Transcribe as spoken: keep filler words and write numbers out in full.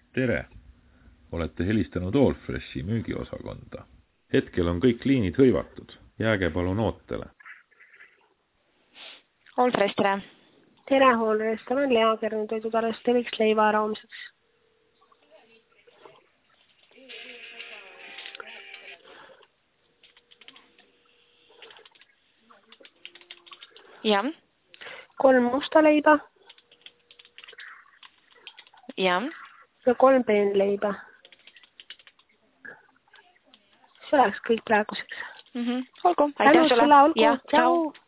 Tere! Olete helistanud Allfreshi müügiosakonda. Hetkel on kõik liinid hõivatud. Jääge palun ootele. Allfresh, tere! Tere, Allfresh. Olen Lea Kernu toidutarvest teliks leiva ära homseks. Ja. Kolm musta leiba. Ja. Ja kolm peenleiba. See oleks kõik praeguseks. Mhm. Olgu, aitäh sulle. Tänu sulle, olgu. Ja, Tšau.